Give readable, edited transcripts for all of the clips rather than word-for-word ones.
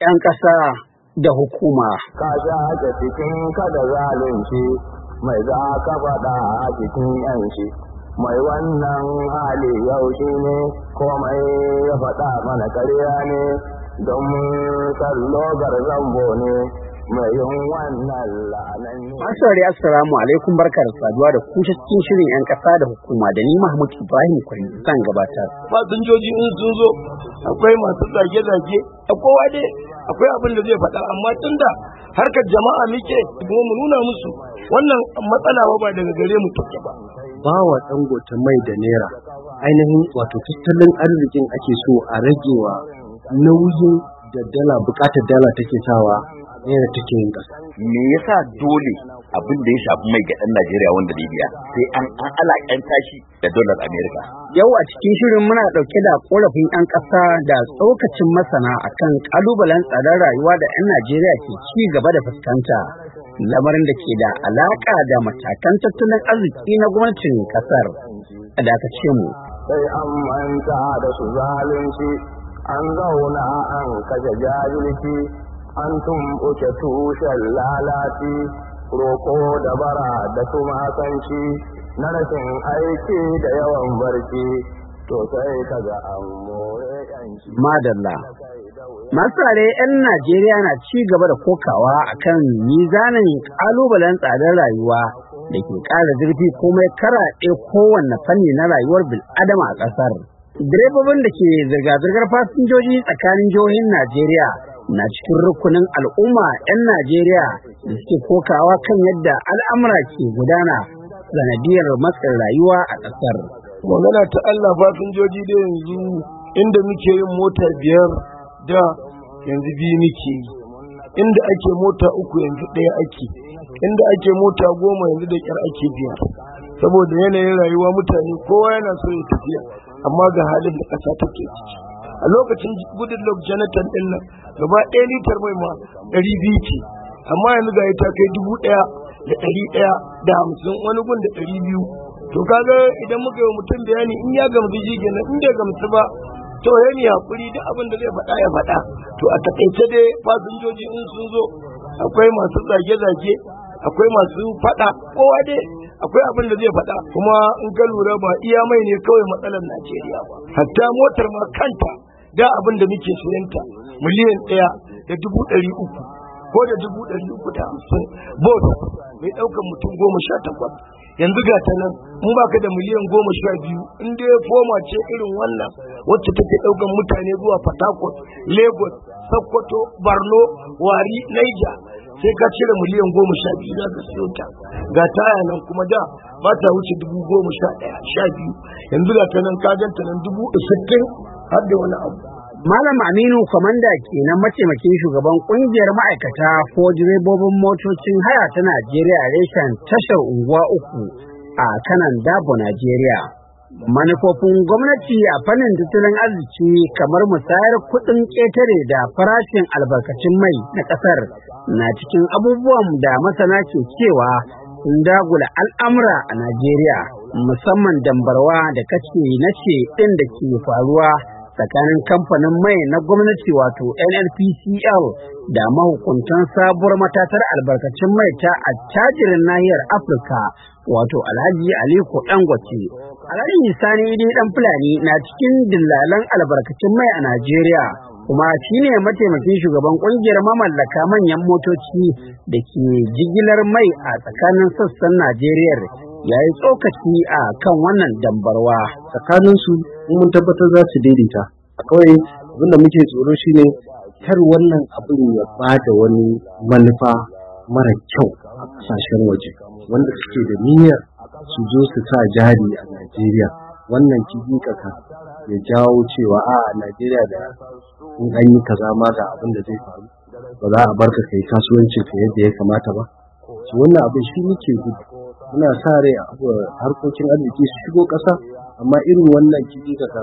'yan ƙasa da hukuma. Ka sha ake cikin kada zalunci mai za ka faɗa a cikin 'yanci. Mai wannan hali yau shi ne komai ya faɗa mana karya ne don kallo zambo ne mai yin wannan la'anan ne. Masu assalamu alaikum, barkar saduwa da ku cikin shirin 'yan ƙasa da hukuma da ni Mahmud Ibrahim Kwari zan gabatar. Fasinjoji in sun zo akwai masu zage-zage, kowa dai akwai abin da zai faɗa, amma tunda harkar jama'a muke kuma mu nuna musu wannan matsala ba daga gare mu take ba. Bawa Dangote mai da naira ainihin wato tattalin arzikin ake so a ragewa nauyin da dala bukatar dala take sawa naira take yin ƙasa. Me yasa dole abin da ya shafi mai ga ɗan Najeriya wanda zai biya sai an alakanta shi da dolar Amerika? Yau a cikin shirin muna ɗauke da ƙorafin 'yan ƙasa da tsokacin masana akan ƙalubalen tsadar rayuwa da 'yan Najeriya ke ci gaba da fuskanta, lamarin da ke da alaƙa da matakan tattalin arziki na gwamnatin ƙasar. A dakace mu. Sai an manta da su zalunci, an zauna an kashe jahilci, an tumɓuke tushen lalaci, roƙo da bara da tumasanci, na rashin aiki da yawan barci, to sai ka ga an more yanci. Madalla. Masare 'yan Najeriya na ci gaba da kokawa akan mizanin ƙalubalen tsadar rayuwa da ke ƙara zurfi komai karaɗe kowanne fanni na rayuwar bil'adama a ƙasar. Direbobin da ke zirga-zirgar fasinjoji tsakanin jihohin Najeriya na cikin rukunin al'umma 'yan Najeriya da suke kokawa kan yadda al'amura ke gudana sanadiyar matsin rayuwa a ƙasar. Magana ta Allah, fasinjoji da yanzu inda muke yin mota 5 da yanzu 2 muke yi, inda ake mota 3 yanzu 1 ake, inda ake mota 10 yanzu da kyar ake 5, saboda yanayin rayuwa mutane kowa yana so ya tafiya, amma ga halin da ƙasa take ciki. A lokacin Goodluck Jonathan din nan gaba 1 litar mai ma 200 ce, amma yanzu ga ta kai 1,150, wani gun da 200. To kaga idan muka yi mutum bayani in ya gamsu shi kenan, in bai gamsu ba to yayi hakuri duk abin da zai faɗa ya faɗa. To a takaice dai fasinjoji in sun zo akwai masu zage-zage, akwai masu faɗa, kowa dai akwai abin da zai faɗa. Kuma in ka lura ba iya mai ne kawai matsalar Najeriya ba, hatta motar ma kanta da abin da muke sayanta miliyan 1,300,000 ko da 350,000 bot mai ɗaukar mutum 18, yanzu ga ta nan in baka da miliyan 12, in dai foma ce irin wannan wacce take ɗaukar mutane zuwa Port Harcourt, Lagos, Sokoto, Borno, Wari, Niger, sai ka cire miliyan 12 za ka siyo ta. Ga taya nan kuma da ba ta wuce 11,000-12,000, yanzu ga ta nan ka ganta nan 60,000 har da wani abu. Malam Aminu Kwamanda kenan mataimakin shugaban kungiyar ma'aikata ko direbobin motocin haya ta Najeriya reshen tashar unguwa 3 a kanan Dabo, Najeriya. Manufofin gwamnati a fannin tattalin arziki kamar musayar kuɗin ƙetare da farashin albarkacin mai na ƙasar na cikin abubuwan da masana ke cewa sun dagula al'amura a Najeriya, musamman dambarwa da kace nace ɗin da ke faruwa tsakanin kamfanin mai na gwamnati wato NNPCL da mahukuntan sabuwar matatar albarkacin mai ta attajirin nahiyar Afirka wato Alhaji Aliko Dangote. Alhaji Sani Idi Dan Fulani na cikin dillalan albarkacin mai a Najeriya, kuma shine mataimakin shugaban kungiyar mamallaka manyan motoci da ke jigilar mai a tsakanin sassan Najeriya. Ya yi tsokaci a kan wannan dambarwa tsakaninsu. Mun tabbatar za su daidaita. A kawai abinda muke tsoro shine kar wannan abin ya bada wani manufa mara kyau a kasashen waje wanda suke da niyyar su zo su sa jari a Najeriya. Wannan kikikaka ya jawo cewa a Najeriya da in an yi kaza ma ga abin da zai faru, ba za a barka kai kasuwancin ka yadda ya kamata ba. Su wannan abin shi muke gudu. Muna sa rai a harkokin arziki su shigo ƙasa, amma irin wannan kikikaka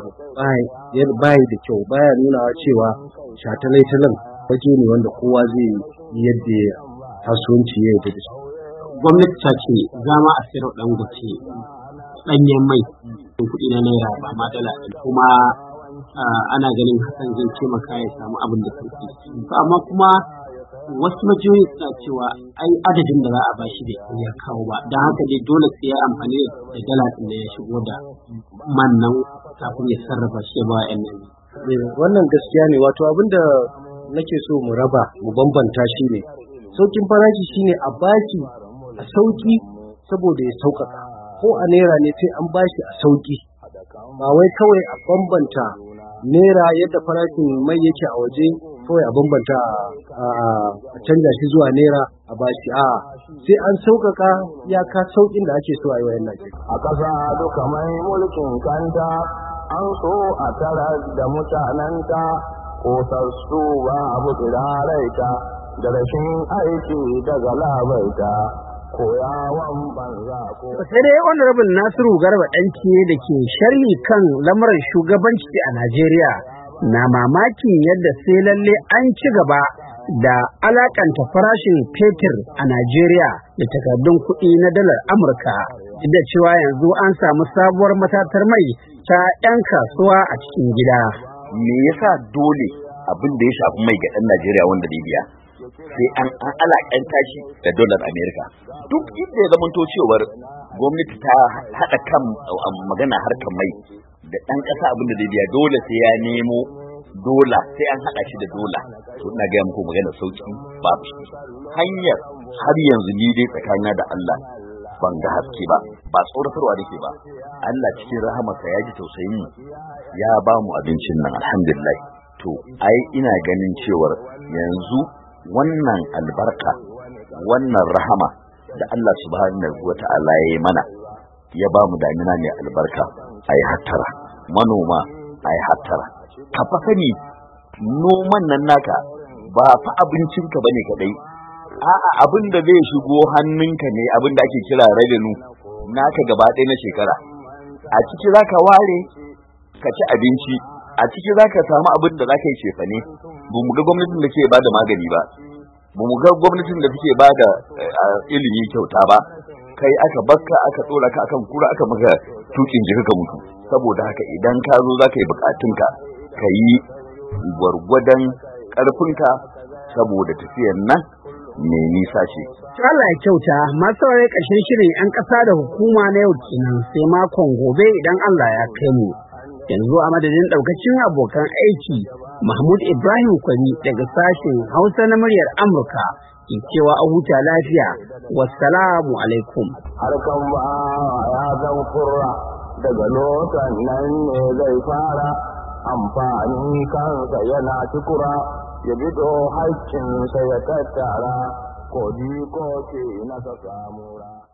bai da kyau, baya nuna cewa shataletalen waje ne wanda kowa zai yi yadda kasuwanci ya yi da shi. Gwamnati ta ce za ma a sayar Dangote ɗanyen mai kuɗi na naira ba ma dala, kuma ana ganin hakan zai taimaka ya samu abin da sauki. To amma kuma wasu majiyoyi suna cewa ai adadin da za a bashi bai ya kawo ba, don haka dai dole sai ya amfani da dala ɗin da ya shigo da man nan kafin ya sarrafa shi ba yan nan. Wannan gaskiya ne, wato abinda nake so mu raba mu bambanta shi ne saukin farashi shine a bashi a sauki saboda ya sauƙaƙa, ko a naira ne sai an bashi a sauki, ba wai kawai a bambanta naira yadda farashin mai yake a waje kawai a bambanta a canja shi zuwa naira a bashi, a sai an sauƙaƙa iyaka sauƙin da ake so a yi wa 'yan Najeriya. A ƙasa duka mai mulkin kanta an so a tara da mutanenta kosassu ba abu tsiraraita da rashin aiki daga labaita koyawan banza ko. Sai dai Honorable Nasiru Garba Ɗanke da ke sharhi kan lamuran shugabanci a Najeriya na mamakin yadda sai lalle an ci gaba da alakanta farashin fetur a Najeriya da takardun kuɗi na dalar Amurka, duk da cewa yanzu an samu sabuwar matatar mai ta 'yan kasuwa a cikin gida. Me yasa dole abin da ya shafi mai ga ɗan Najeriya wanda zai biya sai an alakanta shi da dalar Amerika? Duk inda ya zamanto cewar gwamnati ta haɗa kan magana harkar mai da ɗan ƙasa abin da zai biya dole sai ya nemo dola, sai an haɗa shi da dola. To ina gaya muku magana sauki babu shi. Hanyar har yanzu ni dai tsakanina da Allah ban ga haske ba tsoratarwa nake ba. Allah cikin rahamarsa ya ji tausayin mu ya ba mu abincin nan alhamdulillah. To ai ina ganin cewar yanzu wannan albarka, wannan rahama da Allah subhanahu wata'ala ya yi mana, ya ba mu damina mai albarka, ai hattara manoma, ai hattara ka fa sani noman nan naka ba fa abincinka bane kadai, a'a abin da zai shigo hannunka ne, abin da ake kira revenue naka gaba ɗaya na shekara. A ciki zaka ware ka ci abinci, a ciki zaka samu abin da zaka yi cefane. Ba mu ga gwamnatin da ke bada magani ba, ba mu ga gwamnatin da take bada ilimi kyauta ba, kai aka bakka aka tsora ka akan kura aka maka tukin jika ka mutu. Saboda haka idan ka zo zaka yi bukatunka ka yi gwargwadon ƙarfinka saboda tafiyar nan mai nisa ce. Allah ya kyauta, masu saurare ƙarshen shirin 'yan ƙasa da hukuma na yau kenan, sai makon gobe idan Allah ya kai mu. Yanzu a madadin ɗaukacin abokan aiki, Mahmud Ibrahim Kwari daga sashen Hausa na muryar Amurka ke cewa a huta lafiya. Wassalamu alaikum. Harkan ba ya zan kurra daga lotan nan ne zai fara amfanin kansa yana cikura ya bido haƙƙinsa ya tattara ko ke nasa samura.